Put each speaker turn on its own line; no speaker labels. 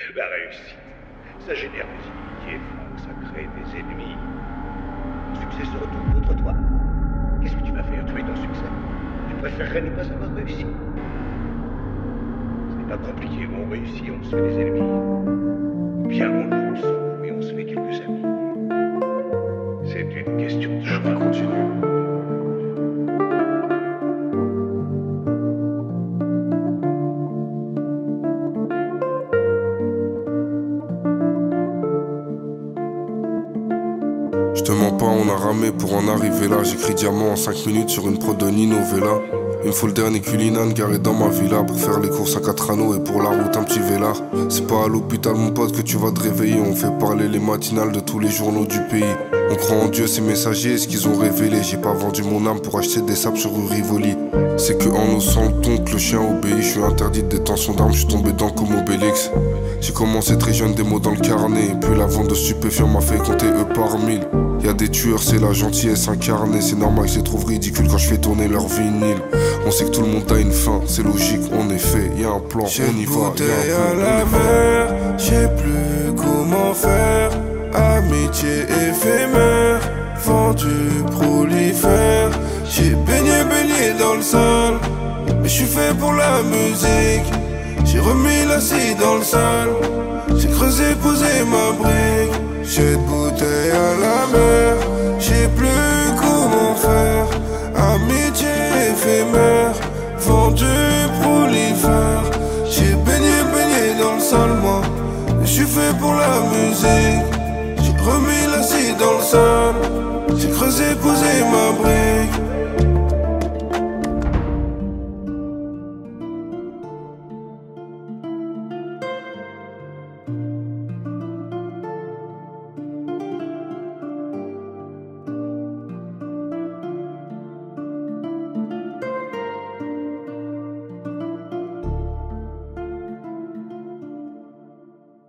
La réussite, ça génère des inimitiés, Franck, ça crée des ennemis. Le succès se retourne contre toi. Qu'est-ce que tu vas faire? Tu es ton succès. Tu préférerais ne pas avoir réussi. Ce n'est pas compliqué. On réussit, on se fait des ennemis. Ou bien on lance et on se fait quelques amis. C'est une question de choix. Continue.
Je te mens pas, on a ramé pour en arriver là. J'écris diamant en 5 minutes sur une prod de Nino Vella. Il me faut le dernier Cullinan garé dans ma villa pour faire les courses à 4 anneaux et pour la route un petit vélard. C'est pas à l'hôpital mon pote que tu vas te réveiller. On fait parler les matinales de tous les journaux du pays. On croit en Dieu, ces messagers, ce qu'ils ont révélé. J'ai pas vendu mon âme pour acheter des sables sur rue Rivoli. C'est que en osant le ton que le chien obéit. Je suis interdit de détention d'armes, je suis tombé dedans comme Obélix. J'ai commencé très jeune, des mots dans le carnet. Et puis la vente de stupéfiants m'a fait compter eux par 1000. Y'a des tueurs, c'est la gentillesse incarnée. C'est normal que je les trouve ridicules quand je fais tourner leur vinyle. On sait que tout le monde a une fin, c'est logique, en effet, y'a un plan, on y va, y'a un
à la mer, j'sais plus comment faire. Amitié éphémère, vendu prolifère. J'ai baigné dans le sale, mais j'suis fait pour la musique. J'ai remis l'acier dans le sale, j'ai creusé, posé ma brique. J'ai de bouteilles à la mer, j'ai plus comment faire. Amitié éphémère, vendu prolifère. J'ai baigné dans le sale, moi. J'suis fait pour la musique. J'ai remis l'acier dans le sale, j'ai creusé, posé ma brique.